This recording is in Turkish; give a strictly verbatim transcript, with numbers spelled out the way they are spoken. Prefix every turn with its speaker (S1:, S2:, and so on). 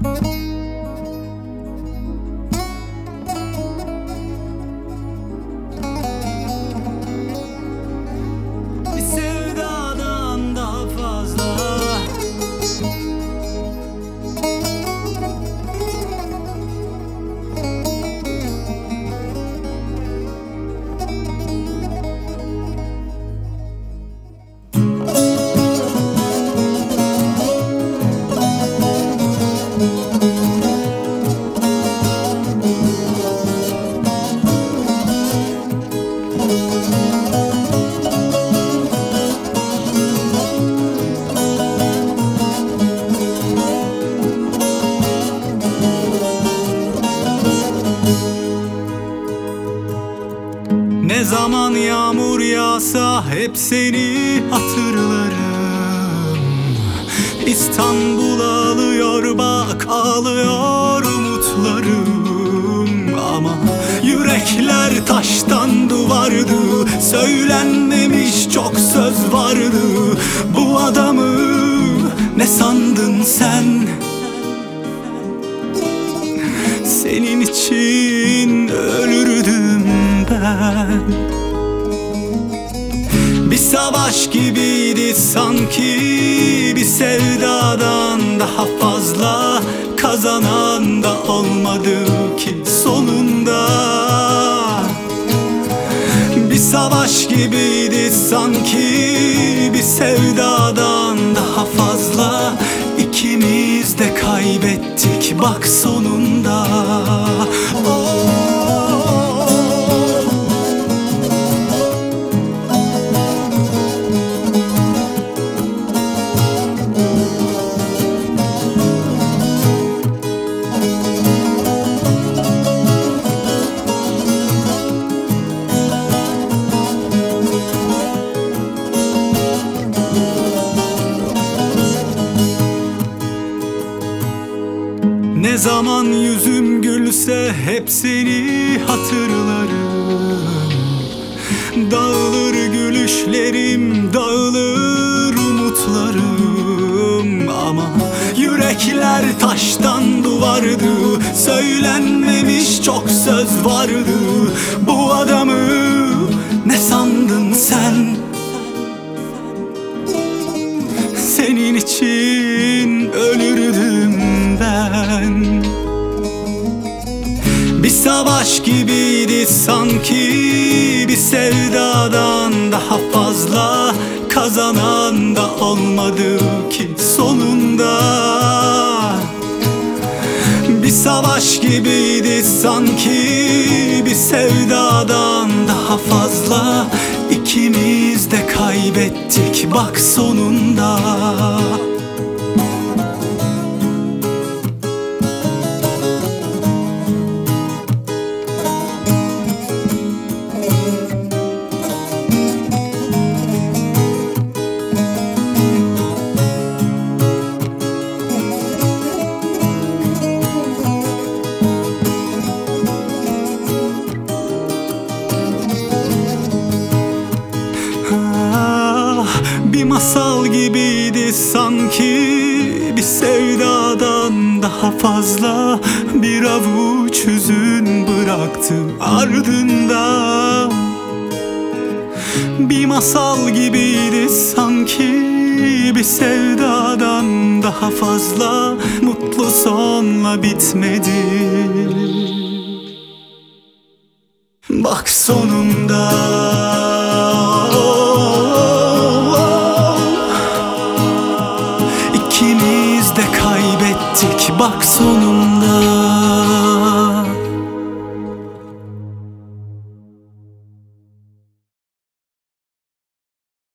S1: Bir sevdadan daha fazla. Ne zaman yağmur yağsa hep seni hatırlarım. İstanbul ağlıyor, bak ağlıyor umutlarım. Ama yürekler taştan duvardı, söylenmemiş çok söz vardı. Bu adamı ne sandın sen? Senin için ölürdüm ben. Bir savaş gibiydi sanki, bir sevdadan daha fazla. Kazanan da olmadı ki sonunda. Bir savaş gibiydi sanki, bir sevdadan daha fazla. İkimiz de kaybettik bak sonunda. Oh. Ne zaman yüzüm gülse hep seni hatırlarım. Dağılır gülüşlerim, dağılır umutlarım. Ama yürekler taştan duvardı, söylenmemiş çok söz vardı. Bu adamı ne sandın sen? Senin için ölürdüm ben. Bir savaş gibiydi sanki, bir sevdadan daha fazla. Kazanan da olmadı ki sonunda. Bir savaş gibiydi sanki, bir sevdadan daha fazla. İkimiz de kaybettik bak sonunda. Bir masal gibiydi sanki, bir sevdadan daha fazla. Bir avuç hüzün bıraktım ardında. Bir masal gibiydi sanki, bir sevdadan daha fazla. Mutlu sonla bitmedi bak sonunda. İkimiz de kaybettik bak sonunda.